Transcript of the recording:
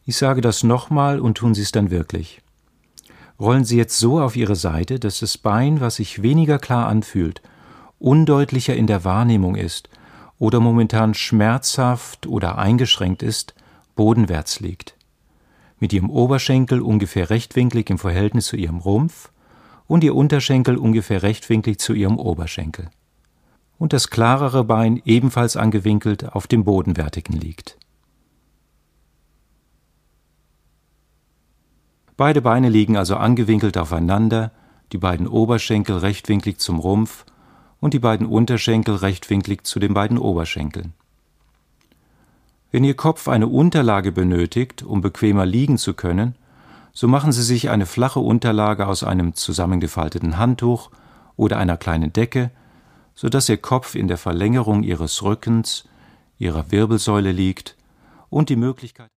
Ich sage das nochmal und tun Sie es dann wirklich. Rollen Sie jetzt so auf Ihre Seite, dass das Bein, was sich weniger klar anfühlt, undeutlicher in der Wahrnehmung ist oder momentan schmerzhaft oder eingeschränkt ist, bodenwärts liegt. Mit Ihrem Oberschenkel ungefähr rechtwinklig im Verhältnis zu Ihrem Rumpf und Ihr Unterschenkel ungefähr rechtwinklig zu Ihrem Oberschenkel. Und das klarere Bein ebenfalls angewinkelt auf dem Bodenwärtigen liegt. Beide Beine liegen also angewinkelt aufeinander, die beiden Oberschenkel rechtwinklig zum Rumpf und die beiden Unterschenkel rechtwinklig zu den beiden Oberschenkeln. Wenn Ihr Kopf eine Unterlage benötigt, um bequemer liegen zu können, so machen Sie sich eine flache Unterlage aus einem zusammengefalteten Handtuch oder einer kleinen Decke, sodass Ihr Kopf in der Verlängerung Ihres Rückens, Ihrer Wirbelsäule liegt und die Möglichkeit